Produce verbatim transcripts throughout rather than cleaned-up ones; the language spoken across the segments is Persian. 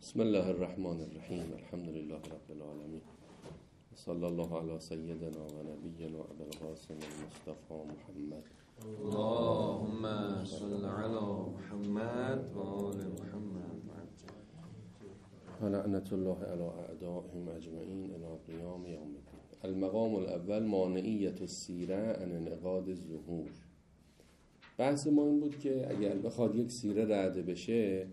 بسم الله الرحمن الرحیم. الحمد لله رب العالمین. صلی الله علی سیدنا و نبینا ابی القاسم المصطفى محمد. اللهم صل علی محمد و آل محمد و لعنت الله علی اعدائهم اجمعین الی قیام یوم الدین. المقام الاول مانعیت السیره عن انعقاد الظهور. بحث ما این بود که اگر بخواد یک سیره رد بشه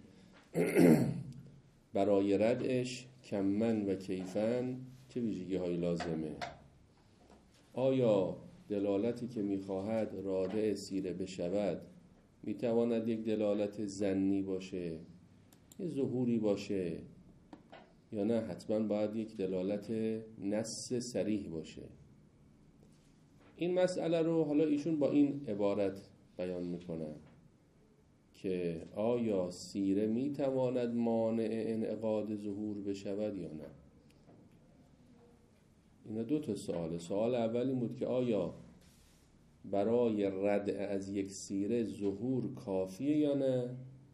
برای ردش کمن و کیفن چه ویژگی های لازمه؟ آیا دلالتی که میخواهد رادع سیره بشود میتواند یک دلالت ظنی باشه، یه ظهوری باشه، یا نه حتما باید یک دلالت نص صریح باشه؟ این مسئله رو حالا ایشون با این عبارت بیان میکنن که آیا سیره میتواند مانع انعقاد ظهور بشود یا نه. اینا دو تا سواله. سوال اول این بود که آیا برای رد از یک سیره ظهور کافیه یا نه.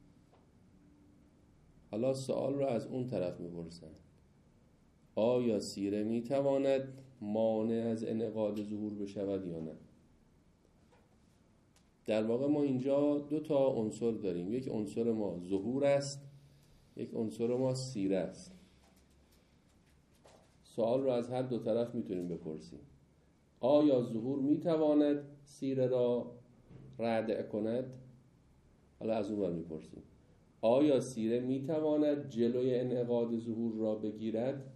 حالا سوال رو از اون طرف میپرسن، آیا سیره میتواند مانع از انعقاد ظهور بشود یا نه. در واقع ما اینجا دو تا عنصر داریم، یک عنصر ما ظهور است، یک عنصر ما سیره است. سوال رو از هر دو طرف میتونیم بپرسیم. آیا ظهور میتواند سیره را ردع کند؟ حالا از اون ور میپرسیم آیا سیره میتواند جلوی انعقاد ظهور را بگیرد؟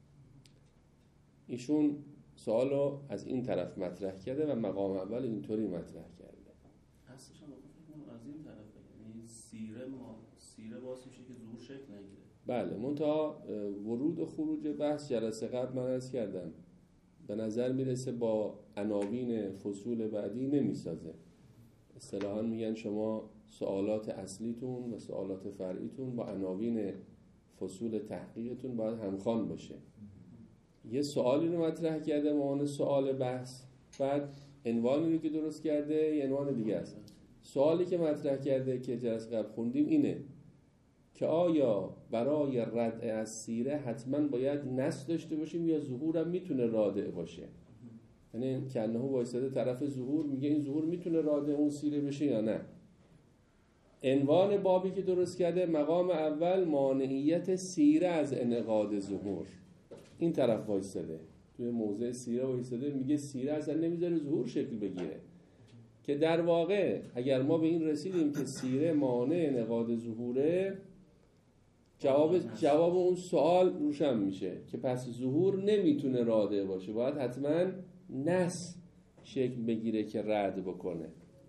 ایشون سوال رو از این طرف مطرح کرده و مقام اول اینطوری مطرح کرده. اصلش هم بکنم از این طرفه، یعنی سیره ما سیره باعث میشه که ظهور شکل نگیره. بله، منتها ورود و خروج بحث جلسه قبل من عرض کردم به نظر میرسه با عناوین فصول بعدی نمیسازه. اصطلاحاً میگن شما سوالات اصلیتون و سوالات فرعیتون با عناوین فصول تحقیقتون باید همخوان باشه. یه سوالی رو مطرح کرده عنوان سوال بحث، بعد عنوانی رو که درست کرده یه عنوان دیگه است. سوالی که مطرح کرده که جلسه قبل خوندیم اینه که آیا برای ردع از سیره حتما باید نص داشته باشیم یا ظهور هم میتونه رادع باشه؟ یعنی کنه وایساده طرف ظهور میگه این ظهور میتونه رادع اون سیره بشه یا نه. عنوان بابی که درست کرده مقام اول مانعیت سیره از انعقاد ظهور. این طرف وایساده توی موضع سیره وایساده میگه سیره اصلا نمیذاره ظهور شکل بگیره، که در واقع اگر ما به این رسیدیم که سیره مانع انعقاد ظهوره، جواب جواب اون سوال روشن میشه که پس ظهور نمیتونه رادع باشه، باید حتما نص شکل بگیره که رد بکنه.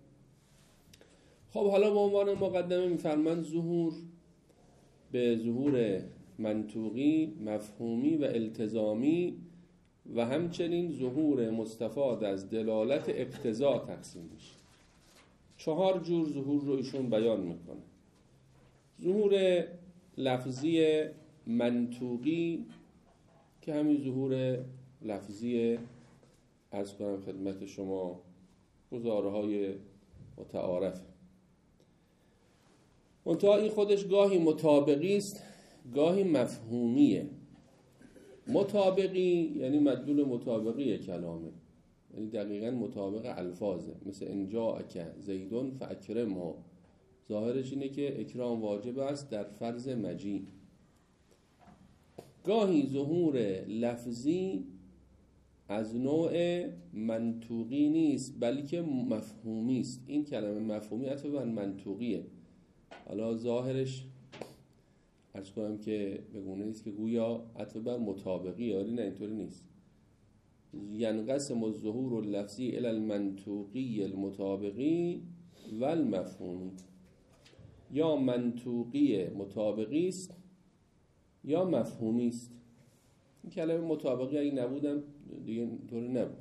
خب حالا به عنوان مقدمه میفرمند ظهور به ظهور منطوقی، مفهومی و التزامی و همچنین ظهور مستفاد از دلالت اقتضا تقسیم میشه. چهار جور ظهور رو ایشون بیان میکنه. ظهور لفظی منطوقی که همین ظهور لفظی عرض کنم خدمت شما گزارهای متعارف. منتها این خودش گاهی مطابقی است گاهی مفهومیه. مطابقی یعنی مدلول مطابقی کلامه، یعنی دقیقاً مطابق الفاظه، مثل ان جاءک زیدون فاکرمه. ظاهرش اینه که اکرام واجب است در فرض مجیء. گاهی ظهور لفظی از نوع منطوقی نیست بلکه مفهومی است. این کلمه مفهومی عطف بر منطوقیه. حالا ظاهرش عرض کنم که بگونه است که گویا عطف بر مطابقی، آری نه اینطوری نیست. ینقسم الظهور اللفظی الی المنطوقی المطابقی و المفهومی. یا منطوقی مطابقی است یا مفهومی است. این کلمه مطابقی اگه نبودم دیگه اینطوری نبود.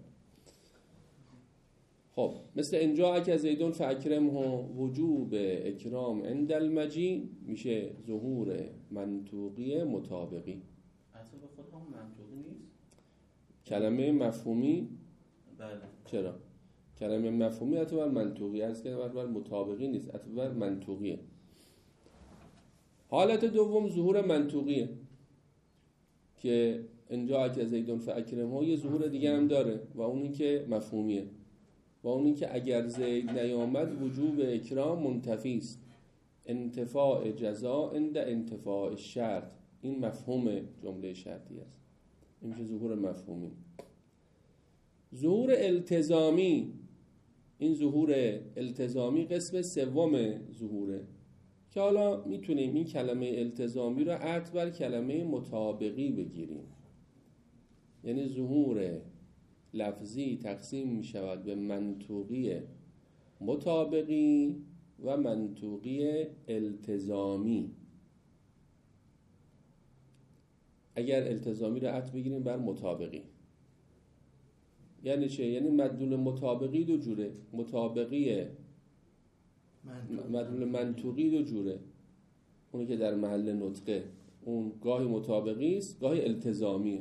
خب مثل انجا که زیدون فاکرمه وجوب اکرام عند المجیء میشه ظهور منطوقی مطابقی. حتی به خود هم منطوقی نیست. کلمه مفهومی بله. چرا؟ کلمه مفهومی حتی بر منطوقی است که بر مطابقی نیست، حتی بر منطوقیه. حالت دوم ظهور منطوقیه که اینجا که زیدون فاکرمه یه ظهور دیگه هم داره و اون این که مفهومیه و اون این که اگر زید نیامد وجوب اکرام منتفی است، انتفاع جزا عند انتفاع شرط. این مفهوم جمله شرطی است، این میشه ظهور مفهومی. ظهور التزامی، این ظهور التزامی قسم سوم ظهوره که حالا میتونیم این کلمه التزامی رو عطف بر کلمه مطابقی بگیریم. یعنی ظهور لفظی تقسیم میشود به منطوقی مطابقی و منطوقی التزامی. اگر التزامی رو عطف بگیریم بر مطابقی یعنی چه؟ یعنی مدلول مطابقی دو جوره، مطابقی مدلول منطوقی دو جوره. اونی که در محل نطقه اون گاهی مطابقی است گاهی التزامیه.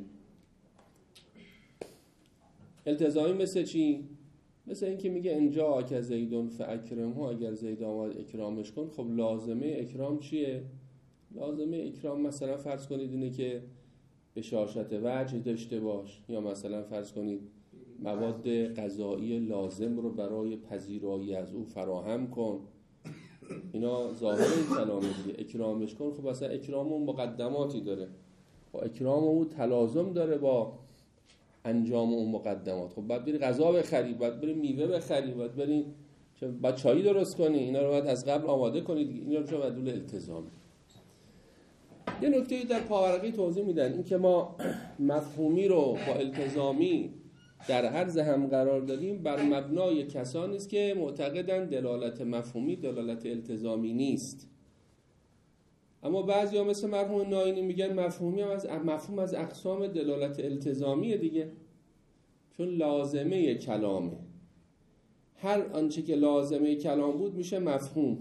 التزامی مثل چی؟ مثل این که میگه اینجا که زیدون فاکرمه، اگر زید آمد اکرامش کن. خب لازمه اکرام چیه؟ لازمه اکرام مثلا فرض کنید اینه که بشاشت وجه داشته باش، یا مثلا فرض کنید مواد غذایی لازم رو برای پذیرایی از او فراهم کن. اینا ظاهر این کلامه دیگه. اکرامش کن، خب مثلا اکرام اون مقدماتی داره، با اکرام اون تلازم داره با انجام اون مقدمات. خب باید بری غذا بخری، باید بری میوه بخری، باید بری باید چایی درست کنی، اینا رو باید از قبل آماده کنی دیگه. اینا رو میشه مدلول التزامی. یه نکته در پاورقی توضیح میدن، این که ما مفهومی رو با التزامی در عرض هم قرار دادیم بر مبنای کسانی است که معتقدن دلالت مفهومی دلالت التزامی نیست. اما بعضیا مثل مرحوم ناینی میگن مفهومی هم از مفهوم از اقسام دلالت التزامیه دیگه، چون لازمه کلامه. هر آنچه که لازمه کلام بود میشه مفهوم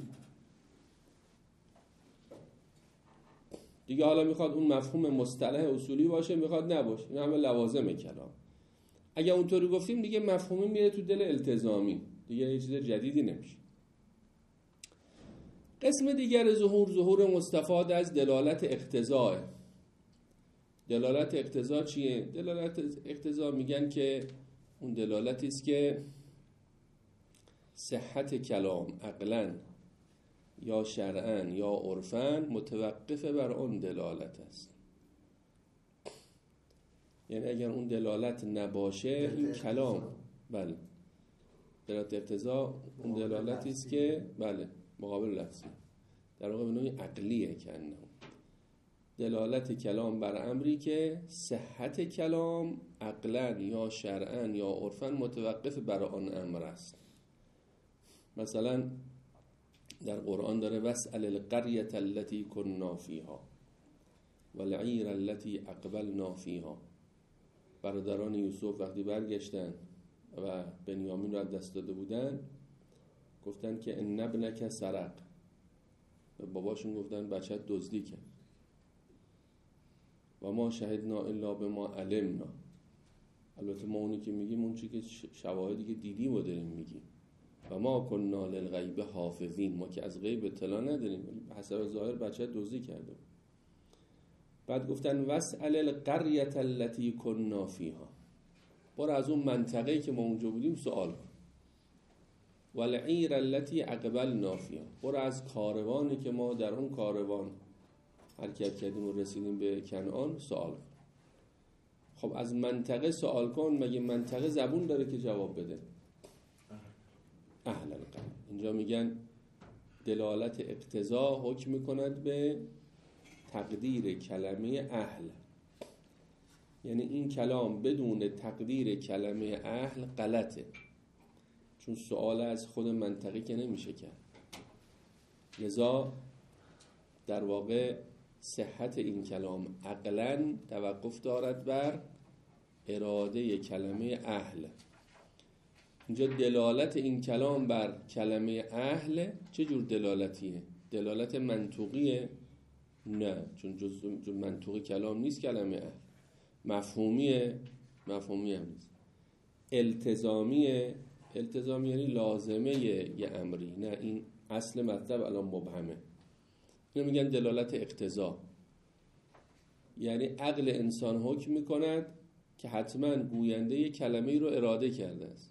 دیگه. حالا میخواد اون مفهوم مصطلح اصولی باشه میخواد نباشه، این همه لوازم کلام. اگه اونطوری گفتیم دیگه مفهومی میره تو دل التزامی، دیگه یه چیز جدیدی نمیشه. قسم دیگر ظهور، ظهور مستفاد از دلالت اقتضاء. دلالت اقتضا چیه؟ دلالت اقتضا میگن که اون دلالتی است که صحت کلام عقلاً یا شرعاً یا عرفاً متوقف بر اون دلالت است. یعنی اگر اون دلالت نباشه این کلام، بله، دلالت اقتضا اون دلالتی است که بله مقابل لفظی، در واقع به نوعی عقلیه که انه دلالت کلام بر امری که صحت کلام عقلاً یا شرعاً یا عرفاً متوقف بر آن امر است. مثلا در قرآن داره واسأل القرية التي كنا فيها والعير التي اقبلنا فيها. برادران یوسف وقتی برگشتن و بنیامین رو از دست داده بودن گفتن که ان ابنک سرق، به باباشون گفتن بچه دزدی کرد. و ما شهدنا الا بما علمنا، البته ما اونی که میگیم اون چی که شواهدی که دیدیم و داریم میگیم. و ما کنا للغیب حافظین، ما که از غیب اطلاع نداریم، حسب ظاهر بچه دزدی کرده. بعد گفتن واسأل القرية التي كنا فيها، برو از اون منطقه‌ای که ما اونجا بودیم سوال کن. والعیر التي اقبلنا فيها، برو از کاروانی که ما در اون کاروان حرکت کردیم و رسیدیم به کنعان سوال کن. خب از منطقه سوال کن، مگه منطقه زبون داره که جواب بده؟ اهل القرية. اینجا میگن دلالت اقتضا حکم میکند به تقدیر کلمه اهل. یعنی این کلام بدون تقدیر کلمه اهل غلطه، چون سوال از خود منطقی که نمیشه کرد. لذا در واقع صحت این کلام عقلاً توقف دارد بر اراده کلمه اهل. اینجا دلالت این کلام بر کلمه اهل چه جور دلالتیه؟ دلالت منطوقیه؟ نه، چون جز منطوقی کلام نیست کلمه اهل. مفهومیه؟ مفهومی هم نیست. التزامیه؟ التزامی یعنی لازمه یه امری. نه، این اصل مطلب الان مبهمه. اینو میگن دلالت اقتضا، یعنی عقل انسان حکم میکند که حتما گوینده یک کلمه ای رو اراده کرده است.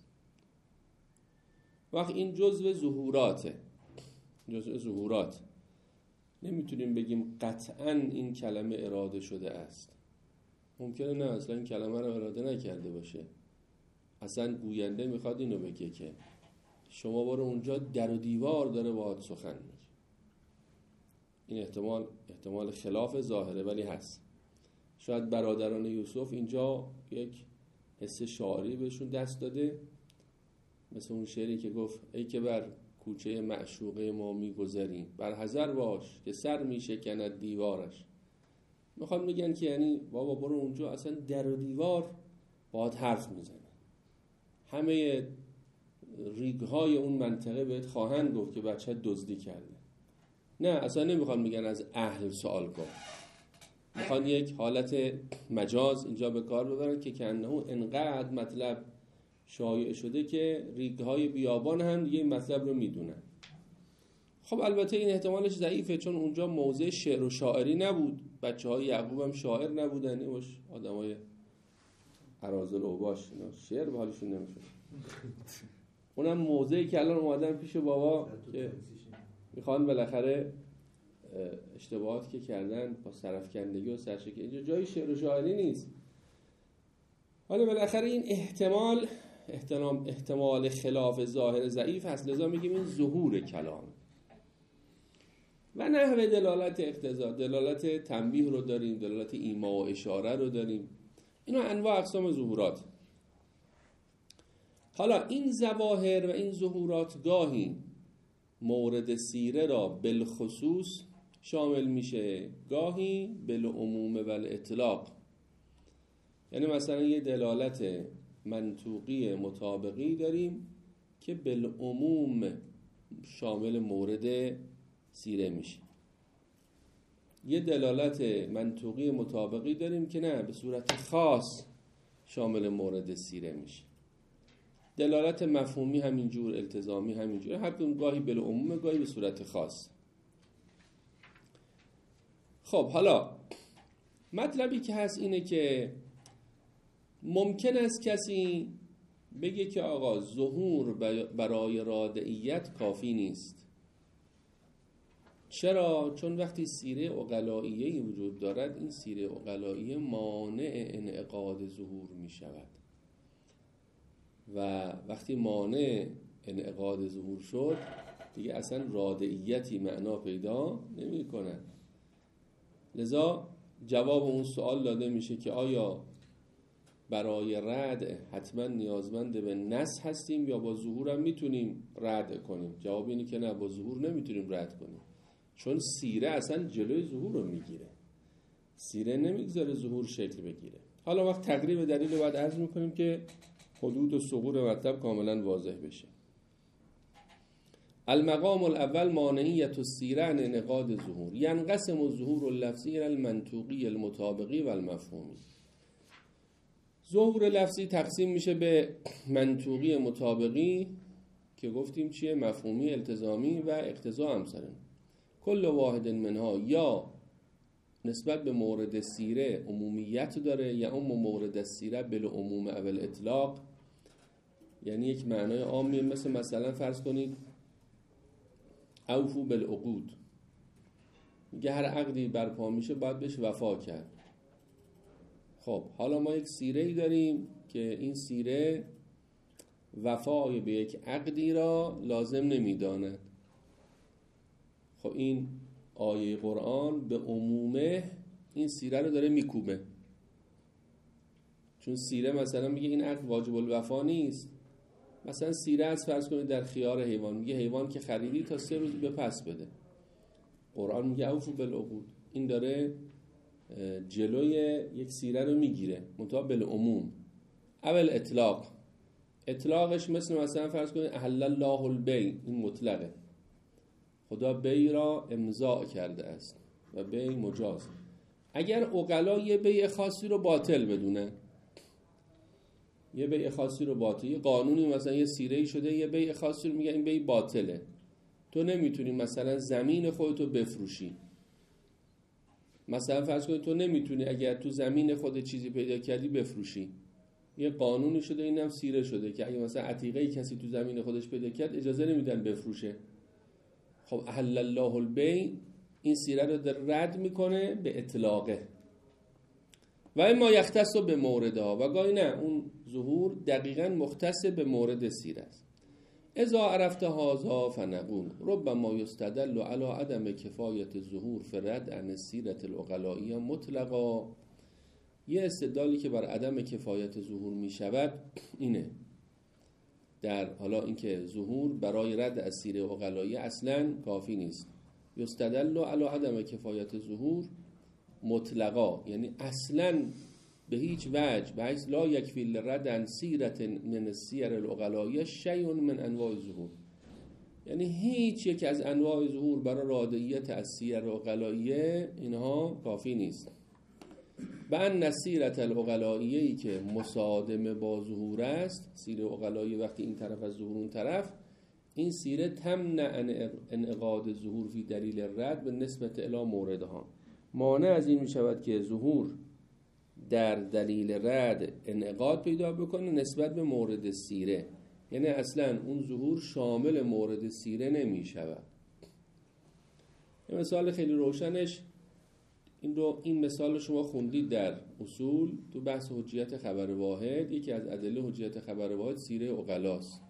وقت این جزء ظهوراته، جزء ظهورات، نمیتونیم بگیم قطعا این کلمه اراده شده است. ممکنه نه اصلا این کلمه رو اراده نکرده باشه، اصلا گوینده میخواد اینو بگه که شما برو اونجا در و دیوار داره باهات سخن میگه. این احتمال احتمال خلاف ظاهره ولی هست. شاید برادران یوسف اینجا یک حس شاعری بهشون دست داده، مثل اون شعری که گفت ای که بر کوچه معشوقه ما میگذریم بر حذر باش که سر میشکند دیوارش. میخوان میگن که یعنی بابا برو اونجا اصلا در و دیوار باهات حرف میزنه، همه ریگهای اون منطقه بهت خواهند گفت که بچه دزدی کرده. نه اصلا نمیخوان میگن از اهل سوال کن، میخوان یک حالت مجاز اینجا به کار ببرن که کنه انقدر مطلب شایع شده که ریگهای بیابان هم دیگه این مطلب رو میدونن. خب البته این احتمالش ضعیفه، چون اونجا موضع شعر و شاعری نبود، بچه های یعقوب هم شاعر نبودن، این باش آدم های اراذل و باش شعر به حالشون نمیشه. اونم موضعی که الان اومدن پیش بابا که میخوان بالاخره اشتباهات که کردن با سرفکندگی و سرشکنی، اینجا جای شعر و شاعری نیست. حالا بالاخره این احتمال احتمال احتمال خلاف ظاهر ضعیف هست، لذا میگیم این ظهور کلام. و نحوه دلالت اقتضا، دلالت تنبیه رو داریم، دلالت ایما و اشاره رو داریم، اینا انواع اقسام ظهورات. حالا این ظواهر و این ظهورات گاهی مورد سیره را بالخصوص شامل میشه، گاهی بالعموم و الاطلاق. یعنی مثلا یه دلالت منطوقی مطابقی داریم که بالعموم شامل مورد سیره میشه، یه دلالت منطوقی مطابقی داریم که نه به صورت خاص شامل مورد سیره میشه. دلالت مفهومی همینجور، التزامی همینجور، هر کدوم گاهی بالعموم گاهی به صورت خاص. خب حالا مطلبی که هست اینه که ممکن است کسی بگه که آقا ظهور برای رادعیت کافی نیست. چرا؟ چون وقتی سیره عقلائیه‌ای وجود دارد، این سیره عقلائیه مانع انعقاد ظهور می شود و وقتی مانع انعقاد ظهور شد دیگه اصلا رادعیتی معنا پیدا نمی کند. لذا جواب اون سوال داده میشه که آیا برای رد حتما نیازمند به نص هستیم یا با ظهور هم میتونیم رد کنیم؟ جواب اینه که نه، با ظهور نمیتونیم رد کنیم، چون سیره اصلا جلوی ظهور رو میگیره، سیره نمیگذاره ظهور شکل بگیره. حالا وقت تقریب دلیل رو باید عرض میکنیم که حدود و ثغور مطلب کاملا واضح بشه. المقام الاول مانعیت السیره عن انعقاد ظهور، ینقسم الظهور اللفظی الى المنطوقی المطابقی و المفهومی. ظهور لفظی تقسیم میشه به منطوقی مطابقی که گفتیم چیه، مفهومی، التزامی و اقتضا همسرن. کل واحد منها یا نسبت به مورد سیره عمومیت داره یا اون مورد سیره بالعموم او الاطلاق، یعنی یک معنای عامی، مثل مثلا فرض کنید اوفو بالعقود، میگه هر عقدی برپا میشه باید بهش وفا کرد. خب حالا ما یک سیره ای داریم که این سیره وفای به یک عقدی را لازم نمیداند. خب این آیه قرآن به عمومه این سیره رو داره میکوبه، چون سیره مثلا میگه این عقد واجب الوفا نیست. مثلا سیره از فرض کنید در خیار حیوان، میگه حیوان که خریدی تا سه روز به پس بده. قرآن میگه اوفو بالعقود، این داره جلوی یک سیره رو میگیره، منتها بالعموم. اول اطلاق، اطلاقش مثل مثلا فرض کنید احل الله البیع، این مطلقه، خدا بیع را امضاء کرده است و بیع مجاز. اگر عقلا یه بیع خاصی رو باطل بدونه، یه بیع خاصی رو باطل، یه قانونی مثلا یه سیره‌ای شده یه بیع خاصی رو میگه این بیع باطله، تو نمیتونی مثلا زمین خودتو بفروشی، مثلا فرض کنید تو نمیتونی اگر تو زمین خود چیزی پیدا کردی بفروشی. یه قانونی شده، اینم سیره شده که اگه مثلا عتیقه‌ای کسی تو زمین خودش پیدا کرد اجازه نمیدن بفروشه. خب احل الله البیع این سیره رو در رد میکنه به اطلاقه. و اما یختص به موردها، و گاهی نه، اون ظهور دقیقاً مختص به مورد سیره است. اذا عرفت هذا فنقول ربما یستدل علی عدم کفایت ظهور فرد عن السیره العقلائیه مطلقا. یه استدلالی که بر عدم کفایت ظهور می شود اینه، در حالا اینکه ظهور برای رد از سیره عقلائیه اصلاً کافی نیست. یستدل علی عدم کفایت ظهور مطلقا، یعنی اصلاً به هیچ وجه بحیث لا یکفی لرد عن سیرت من السیر العقلائیه شیء من انواع ظهور، یعنی هیچ یک از انواع ظهور برای رادیت از سیر عقلائیه اینها کافی نیست. و ان سیرت العقلائیه ای که مصادمه با ظهور است، سیر عقلائیه وقتی این طرف از ظهور اون طرف، این سیره تمنع انعقاد ظهور فی دلیل رد به نسبت الی موردها، مانع از این می شود که ظهور در دلیل رد انعقاد پیدا بکنه نسبت به مورد سیره، یعنی اصلا اون ظهور شامل مورد سیره نمی شود. یه مثال خیلی روشنش این رو، این مثال رو شما خوندید در اصول تو بحث حجیت خبر واحد. یکی از ادله حجیت خبر واحد سیره عقلاست.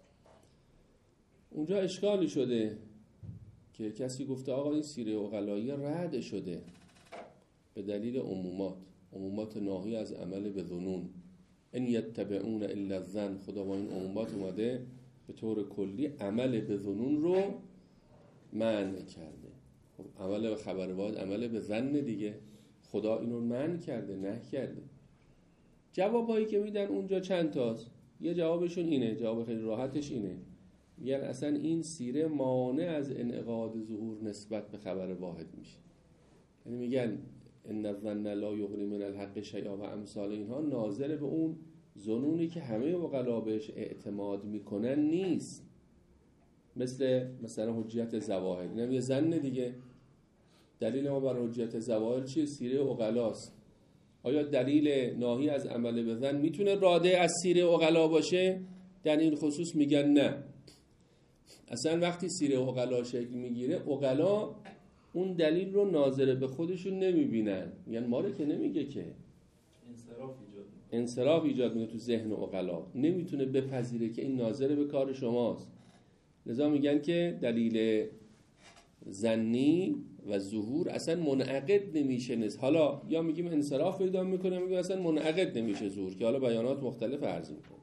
اونجا اشکالی شده که کسی گفته آقا این سیره عقلایی رد شده به دلیل عمومات، عمومات ناهی از عمل به ظنون، ان یتبعون الا الظن. خدا با این عمومات اومده به طور کلی عمل به ظنون رو منع کرده. خب عمل به خبر واحد عمل به ظن دیگه، خدا اینو منع کرده، نه کرده. جوابایی که میدن اونجا چند تاست. یه جوابشون اینه، جواب خیلی راحتش اینه، میگن اصلا این سیره مانع از انعقاد ظهور نسبت به خبر واحد میشه. یعنی میگن ان الظن لا یغنی من الحق شیئا و امثال اینها ناظر به اون ظنونی که همه عقلا بهش اعتماد میکنن نیست، مثل مثلا حجیت زواهر. اینم یه ظن دیگه. دلیل ما بر حجیت زواهر چیه؟ سیره عقلاست. آیا دلیل ناهی از عمل به ظن میتونه راده از سیره عقلا باشه؟ در این خصوص میگن نه. اصلا وقتی سیره عقلا شکل میگیره، عقلا اون دلیل رو ناظر به خودشون نمیبینن، میگن ما رو که نمیگه که. انصراف ایجاد میکنه. انصراف ایجاد میکنه تو ذهن عقلا، نمیتونه بپذیره که این ناظر به کار شماست. لذا میگن که دلیل ظنی و ظهور اصلا منعقد نمیشه نیست. حالا یا میگیم انصراف پیدا میکنه، میگیم اصلا منعقد نمیشه ظهور، که حالا بیانات مختلف عرض میکنه.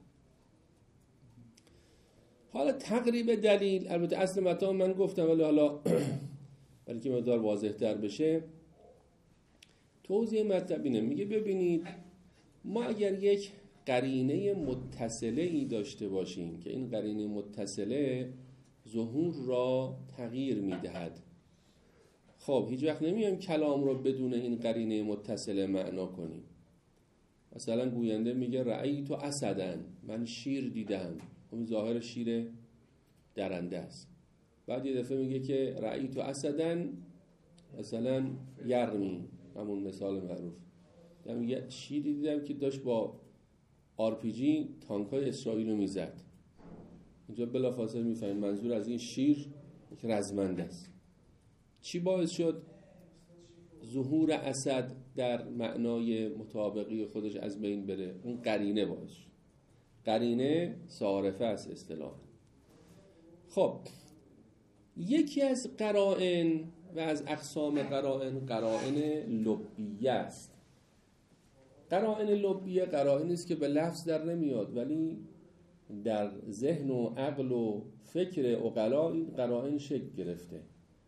حالا تقریب دلیل، البته اصل مطلب من گفتم ولی حالا برای که مقدار واضح تر بشه توضیح مطلب اینه. میگه ببینید ما اگر یک قرینه متصله ای داشته باشیم که این قرینه متصله ظهور را تغییر میدهد، خب هیچ وقت نمیایم کلام رو بدون این قرینه متصله معنا کنیم. مثلا گوینده میگه رأیت اسدن، من شیر دیدم، اون ظاهر شیر درنده است. بعد یه دفعه میگه که رأیت اسدن مثلا یرمی، همون مثال معروف، یعنی میگه شیری دیدم که داشت با آر پی جی تانکای اسرائیل رو میزد. اینجا بلافاصله میفهمیم منظور از این شیر یک رزمنده است. چی باعث شد ظهور اسد در معنای مطابقی خودش از بین بره؟ اون قرینه باعث شد. قرینه صارفه است اصطلاحاً. خب یکی از قرائن و از اقسام قرائن قرائن لبیه است. قرائن لبیه قرائنی است که به لفظ در نمیاد ولی در ذهن و عقل و فکر عقلا این قرائن شکل گرفته.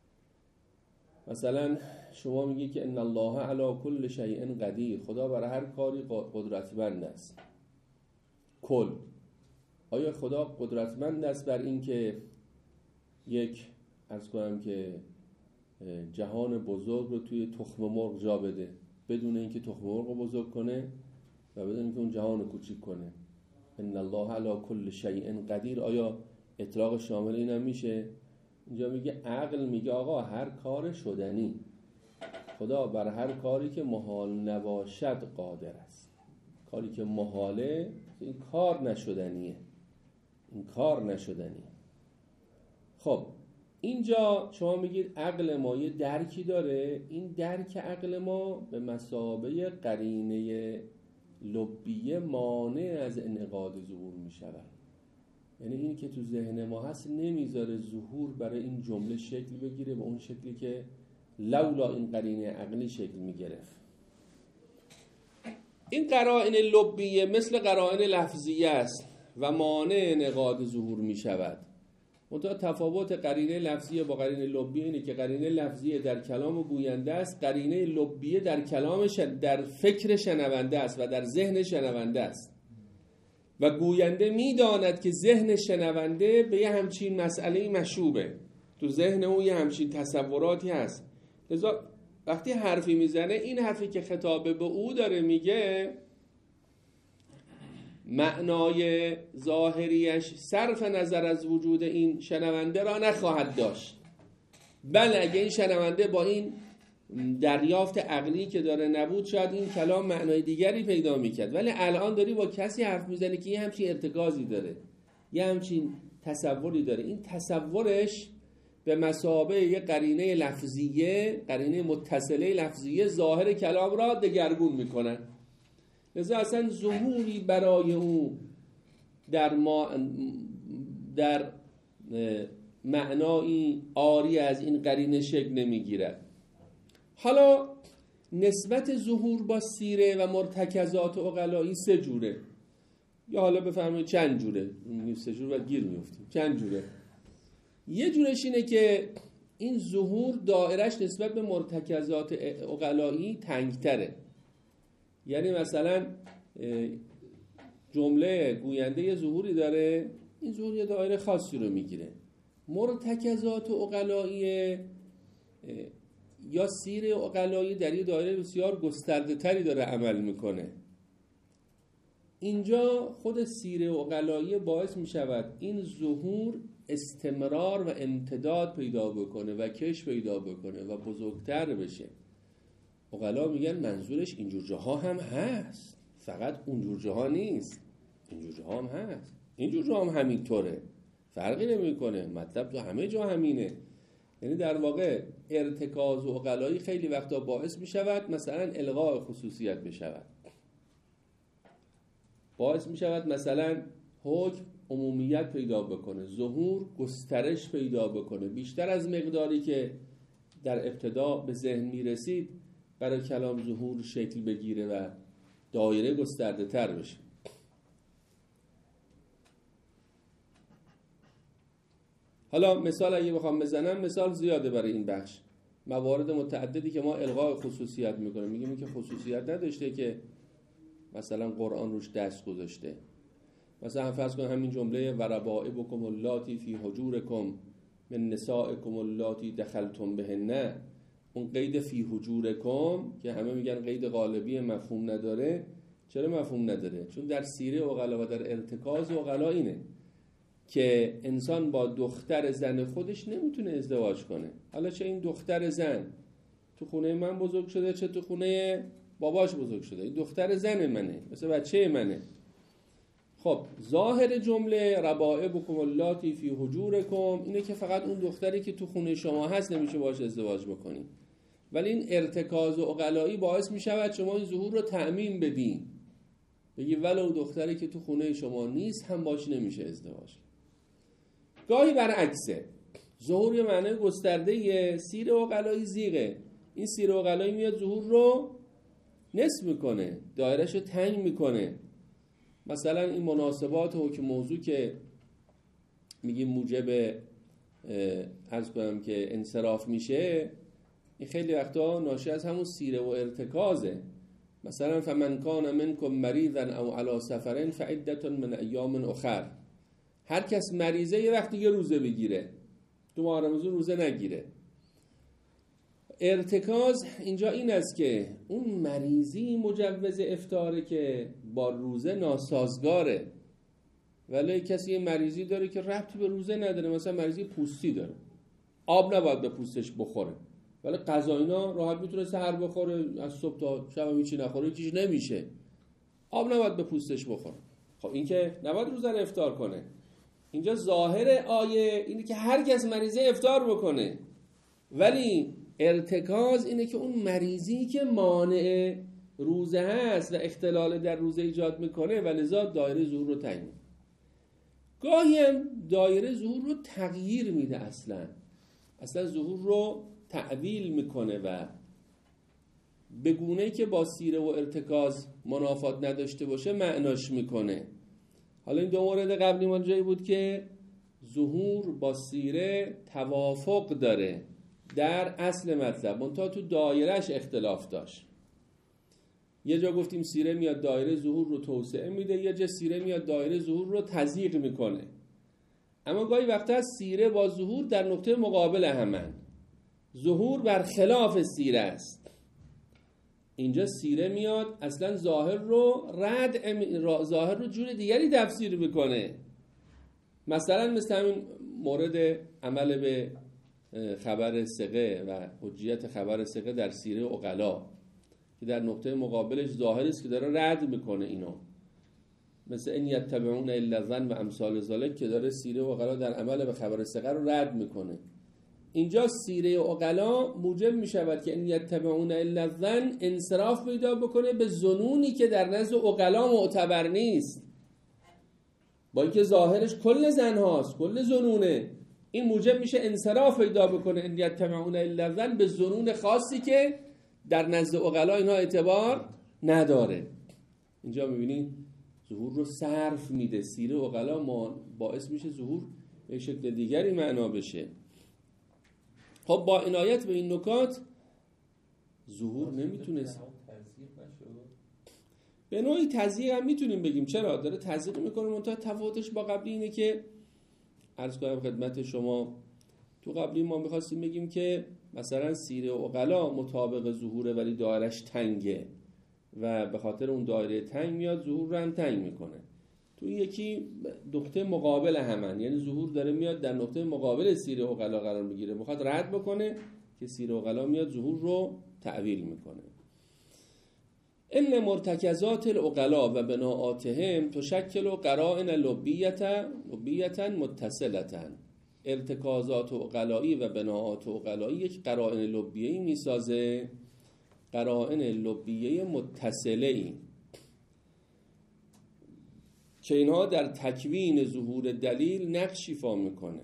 مثلا شما میگی که ان الله علی کل شیء قدیر، خدا برای هر کاری قدرتمند است. کل، آیا خدا قدرتمند است بر این که یک عرض کنم که جهان بزرگ رو توی تخم مرغ جا بده بدون اینکه تخم مرغ رو بزرگ کنه و بدون اینکه اون جهان رو کوچیک کنه؟ ان الله علی کل شیء قدیر، آیا اطلاق شامل اینم میشه؟ اینجا میگه عقل میگه آقا هر کار شدنی خدا بر هر کاری که محال نباشد قادر است. کاری که محاله، این کار نشدنیه، این کار نشدنیه. خب اینجا شما میگید عقل ما یه درکی داره، این درک عقل ما به مثابه قرینه لبیه مانع از انعقاد ظهور میشود. یعنی این که تو ذهن ما هست نمیذاره ظهور برای این جمله شکل بگیره به اون شکلی که لولا این قرینه عقلی شکل میگرفت. این قرائن لبیه مثل قرائن لفظیه است و مانع انعقاد ظهور میشود. منتها تفاوت قرینه لفظیه با قرینه لبیه اینه که قرینه لفظیه در کلام گوینده است، قرینه لبیه در کلام شن... در فکر شنونده است و در ذهن شنونده است و گوینده میداند که ذهن شنونده به یه همچین مسئله مشوبه، تو ذهن اون یه همچین تصوراتی هست. لذا وقتی حرفی میزنه، این حرفی که خطاب به او داره میگه معنای ظاهریش صرف نظر از وجود این شنونده را نخواهد داشت. بله اگه این شنونده با این دریافت عقلی که داره نبود، شاید این کلام معنای دیگری پیدا میکرد، ولی الان داری با کسی حرف میزنی که یه همچین ارتکازی داره، یه همچین تصوری داره. این تصورش به مثابه یه قرینه لفظیه، قرینه متصله لفظیه، ظاهر کلام را دگرگون میکنن. لذا اصلا ظهوری برای او در ما در معنایی عاری از این قرینه شکل نمیگیرد. حالا نسبت ظهور با سیره و مرتکزات عقلایی سه جوره، یا حالا بفرمایید چند جوره، سه جوره و گیر میفتیم. چند جوره؟ یه جورش اینه که این ظهور دایرش نسبت به مرتکزات عقلایی تنگتره. یعنی مثلا جمله گوینده یه ظهوری داره، این ظهور یه دایره خاصی رو میگیره. مرتکزات عقلایی یا سیر عقلایی در یه دایره بسیار گسترده تری داره عمل میکنه. اینجا خود سیر عقلایی باعث میشود این ظهور استمرار و امتداد پیدا بکنه و کش پیدا بکنه و بزرگتر بشه. عقلا میگن منظورش اینجور جاها هم هست، فقط اونجور جاها نیست، اینجور جاها هم هست، اینجور جاها هم همینطوره، فرقی نمیکنه، مطلب تو همه جا همینه. یعنی در واقع ارتکاز و عقلایی خیلی وقتا باعث میشود مثلا الغاء خصوصیت بشود، باعث میشود مثلا حکم عمومیت پیدا بکنه، ظهور گسترش پیدا بکنه، بیشتر از مقداری که در ابتدا به ذهن میرسید برای کلام ظهور شکل بگیره و دایره گسترده تر بشه. حالا مثال اگه بخوام بزنم، مثال زیاده برای این بخش، موارد متعددی که ما الغاء خصوصیت میکنیم، میگیم که خصوصیت نداشته که مثلا قرآن روش دست گذاشته. مثلا فرض کن همین جمله وربائبکم اللاتی فی حجورکم من نسائکم اللاتی دخلتم بهن، اون قید فی حجورکم که همه میگن قید غالبی مفهوم نداره. چرا مفهوم نداره؟ چون در سیره عقلا و در ارتکاز عقلا اینه که انسان با دختر زن خودش نمیتونه ازدواج کنه. حالا چه این دختر زن تو خونه من بزرگ شده، چه تو خونه باباش بزرگ شده، این دختر زن منه، مثل بچه منه. خب ظاهر جمله ربائبکم اللاتی فی حجورکم اینه که فقط اون دختری که تو خونه شما هست نمیشه باش ازدواج بکنی، ولی این ارتکاز و عقلایی باعث میشود شما این ظهور رو تأمین بدین، بگی ولو دختری که تو خونه شما نیست هم باش نمیشه ازدواج. گاهی برعکسه، ظهور یه معنی گسترده یه سیر عقلایی زیغه، این سیر عقلایی میاد ظهور رو نصف میکنه، دایرش رو تنگ میکنه. مثلا این مناسبات حکم موضوع که میگیم موجب عرض کنم که انصراف میشه، این خیلی وقتا ناشی از همون سیره و ارتکازه. مثلا فمن کان منکم مریضا او علی سفر فعدة من ایام اخر، هر کس مریضه یه وقت دیگه روزه بگیره، تو ماه رمضان روزه نگیره. ارتکاز اینجا این است که اون مریضی مجوز افطاره که با روزه ناسازگاره، ولی کسی یه مریضی داره که ربطی به روزه نداره، مثلا مریضی پوستی داره، آب نباید به پوستش بخوره ولی غذا اینا راحت میتونه سحر بخوره، از صبح تا شب هم هیچی نخوره، هیچیش نمیشه. آب نباید به پوستش بخوره. خب این که نباید روزه رو افطار کنه. اینجا ظاهر آیه اینه که هر کس مریضه افطار بکنه، ولی ارتکاز اینه که اون مریضی که مانع روزه هست و اختلال در روزه ایجاد میکنه و لذا دایره ظهور رو تعیین میکنه. گاهی هم دایره ظهور رو تغییر میده، اصلا اصلا ظهور رو تعویل میکنه و به گونه‌ای که با سیره و ارتکاز منافات نداشته باشه معناش میکنه. حالا این دو مورد قبلی ما جایی بود که ظهور با سیره توافق داره در اصل مطلب، منتها تو دایرهش اختلاف داشت. یه جا گفتیم سیره میاد دایره ظهور رو توسعه میده، یه جا سیره میاد دایره ظهور رو تضییق میکنه. اما گاهی وقتا سیره با ظهور در نقطه مقابل همن، ظهور بر خلاف سیره است. اینجا سیره میاد اصلا ظاهر رو رد، ظاهر رو جور دیگری تفسیر میکنه. مثلا مثل همین مورد عمل به خبر ثقه و حجیت خبر ثقه در سیره عقلا که در نقطه مقابلش ظاهر است که داره رد میکنه اینو، مثل این یتبعون الا الظن و امثال ذالک که داره سیره عقلا در عمل به خبر ثقه رو رد میکنه. اینجا سیره عقلا موجب میشود که این یتبعون الا الظن انصراف پیدا بکنه به ظنونی که در نزد عقلا معتبر نیست، با اینکه ظاهرش کل زن هاست، کل ظنونه. این موجب میشه انصراف پیدا بکنه ان یتبعون الا الظن به ظنون خاصی که در نزد عقلا اینها اعتبار نداره. اینجا میبینید ظهور رو صرف میده، سیره عقلا ما باعث میشه ظهور به شکل دیگری معنا بشه. خب با عنایت به این نکات ظهور نمیتونه به نوعی تضییق هم میتونیم بگیم، چرا داره تضییق میکنه، منتها تفاوتش با قبلی اینه که عرض کنم خدمت شما تو قبلی ما میخواستیم بگیم که مثلا سیره عقلا مطابق ظهوره ولی دایرش تنگه و به خاطر اون دایره تنگ میاد ظهور رو هم تنگ میکنه. تو یکی نقطه مقابل همن، یعنی ظهور داره میاد در نقطه مقابل سیره عقلا قرار میگیره، میخواد رد بکنه که سیره عقلا میاد ظهور رو تعویل میکنه. ان مرتکزات العقلا و بناءاتهم تشکل قرائن لبیه لبیه متصله. ارتکازات عقلایی و بناءات عقلایی یک قرائن لبیه‌ای میسازه، قرائن لبیه متصله‌ای که اینها در تکوین ظهور دلیل نقش ایفا میکنه.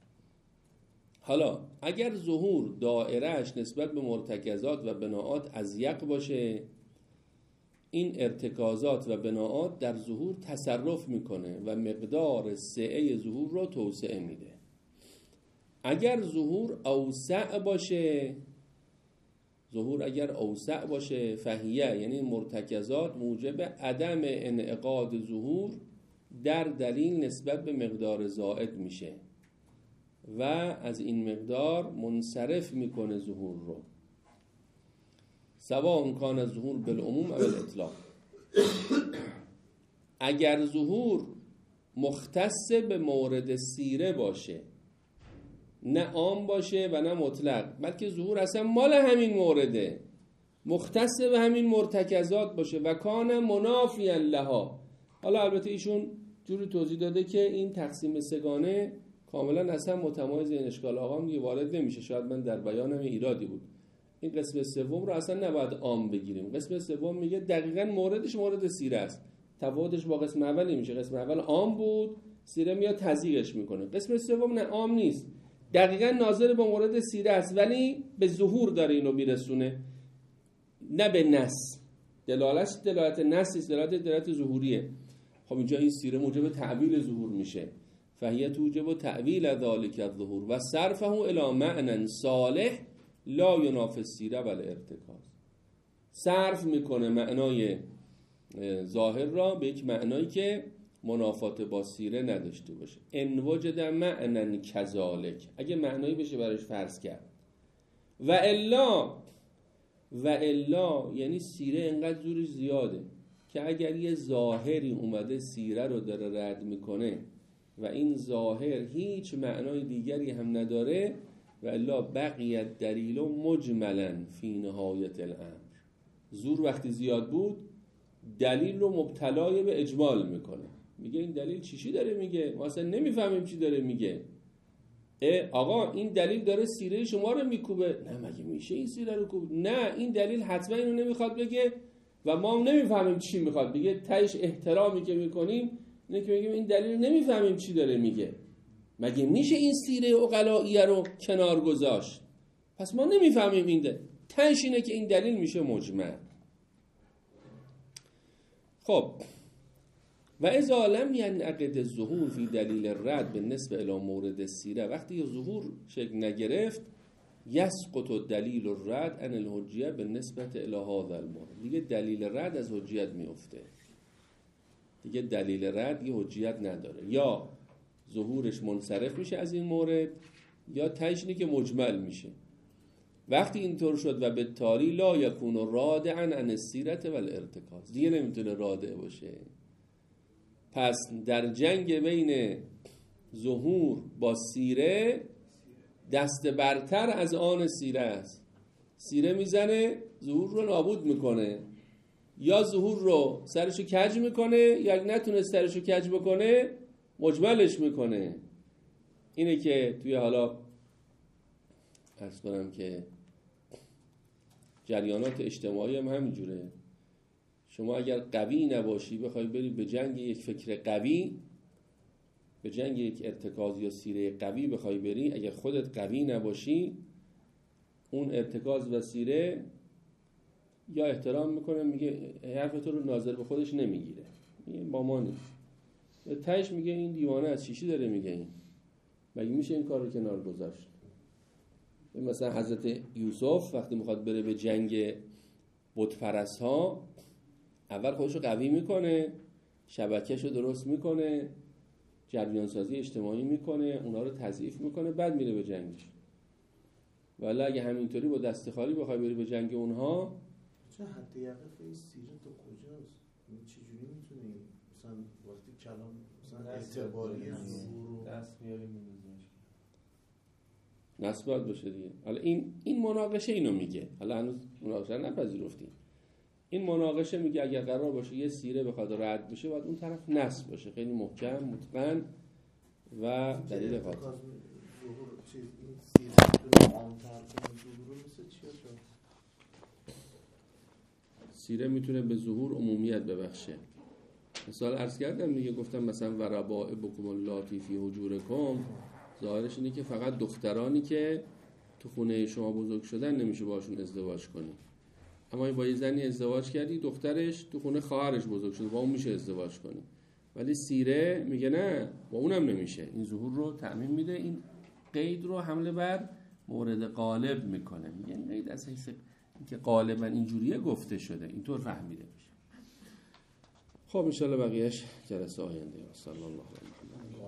حالا اگر ظهور دائرهش نسبت به مرتکزات و بناءات اضیق باشه، این ارتکازات و بناءات در ظهور تصرف میکنه و مقدار سعه ظهور رو توسعه میده. اگر ظهور اوسع باشه، ظهور اگر اوسع باشه فهیه، یعنی مرتکزات موجب عدم انعقاد ظهور در دلیل نسبت به مقدار زائد میشه و از این مقدار منصرف میکنه ظهور رو، سواء کان ظهور بالعموم او الاطلاق. اگر ظهور مختص به مورد سیره باشه، نه عام باشه و نه مطلق، بلکه ظهور اصلا مال همین مورده، مختص به همین مرتکزات باشه و کان منافیا لها. حالا البته ایشون جوری توضیح داده که این تقسیم سگانه کاملا اصلا متمایز، این اشکال آقا میگه وارد نمیشه، شاید من در بیانم ایرادی بود. این قسم سوم رو اصلا نباید عام بگیریم. قسم سوم میگه دقیقاً موردش مورد سیره است، تفاوتش با قسم اول نمیشه. قسم اول عام بود، سیره میاد تضییقش میکنه. قسم سوم نه عام نیست، دقیقاً ناظر به مورد سیره است، ولی به ظهور داره اینو میرسونه، نه به نص. دلالت دلالت نص است، دلالت دلالت ظهوریه. خب اینجا این سیره موجب تعویل ظهور میشه، فهیه توجب تعویل ذالک الظهور و صرفه الی معنی صالح لا ینافی السیره و الارتکاز. صرف میکنه معنای ظاهر را به یک معنایی که منافات با سیره نداشته باشه. ان وجد معنی کذالک، اگه معنایی بشه براش فرض کرد. و الا و الا یعنی سیره انقدر زورش زیاده که اگر یه ظاهری اومده سیره رو داره رد میکنه و این ظاهر هیچ معنای دیگری هم نداره، و الا بقی دلیل مجملا فی نهایت الامر. زور وقتی زیاد بود دلیل رو مبتلای به اجمال میکنه، میگه این دلیل چیشی داره میگه، ما اصلا نمیفهمیم چی داره میگه. اه آقا این دلیل داره سیره شما رو میکوبه. نه مگه میشه این سیره رو کوبه؟ نه این دلیل حتما اینو نمیخواد بگه و ما هم نمیفهمیم چی میخواد بگه. تهش احترامی که میکنیم اینه که میگیم این دلیل نمیفهمیم چی داره میگه. مگه میشه این سیره عقلائیه رو کنار گذاشت؟ پس ما نمیفهمیم این دلیل. تهش اینه که این دلیل میشه مجمل. خب و اذا لم ینعقد الظهور فی دلیل رد بالنسبه الی مورد السیره، وقتی ظهور شکل نگرفت یسقط دلیل الرد عن الحجیه بالنسبه الی هذا المورد، دیگه دلیل رد از حجیت میفته، دیگه دلیل رد یه حجیت نداره، یا ظهورش منصرف میشه از این مورد یا تجنی که مجمل میشه. وقتی اینطور شد و به تالی لا یکون رادعا عن السیرت و الارتکاز، دیگه نمیتونه رادع باشه. پس در جنگ بین ظهور با سیره دست برتر از آن سیره است. سیره میزنه ظهور رو نابود میکنه، یا ظهور رو سرشو کج میکنه، یا نتونه سرشو کج بکنه مجملش میکنه. اینه که توی حالا عرض کنم که جریانات اجتماعی هم همینجوره. شما اگر قوی نباشی بخوای بری به جنگ یک فکر قوی، به جنگ یک ارتکاز یا سیره قوی بخوای بری، اگر خودت قوی نباشی اون ارتکاز و سیره یا احترام میکنه، میگه حرف تو رو ناظر به خودش نمیگیره، میگه با ما نیست، تهش میگه این دیوانه از چیشی داره میگه، این مگه میشه این کار رو کنار گذاشت؟ مثلا حضرت یوسف وقتی میخواد بره به جنگ بت پرست ها، اول خودشو قوی میکنه، شبکهشو درست میکنه، جریان سازی اجتماعی میکنه، اونا رو تضعیف میکنه، بعد میره به جنگش. ولی اگه همینطوری با دست خالی بخوای بری به جنگ اونها، چه حد یقف این سیره تو کجاست؟ چجوری میتونی مثلا وقتی کلام مثلا اعتباری هست دست میاری می‌ذاری نصب باید باشه دیگه. حالا این این مناقشه اینو میگه، حالا هنوز مناقشه نپذیرفتیم. این مناقشه میگه اگر قرار باشه یه سیره بخواد رد بشه باید اون طرف نصب باشه، خیلی محکم، متقن و دلیل قاطع. ظهور چیز این سیره میتونه عام‌تر کنه ظهور مثل چیه؟ سیره میتونه به ظهور عمومیت ببخشه. مثال عرض کردم دیگه، گفتم مثلا وربائبکم اللاتی فی حجورکم، ظاهرش اینه که فقط دخترانی که تو خونه شما بزرگ شدن نمیشه باشون ازدواج کنی. اما با یه زنی ازدواج کردی دخترش تو خونه خواهرش بزرگ شده، با اون میشه ازدواج کنی. ولی سیره میگه نه، با اونم نمیشه. این ظهور رو تأمین میده، این قید رو حمله بر مورد غالب میکنه. میگه این قید از حیث که غالبا اینجوریه گفته شده، اینطور فهمیده میشه. خب ان شاء الله بقیه‌اش جلسه آینده. صلی الله علیه و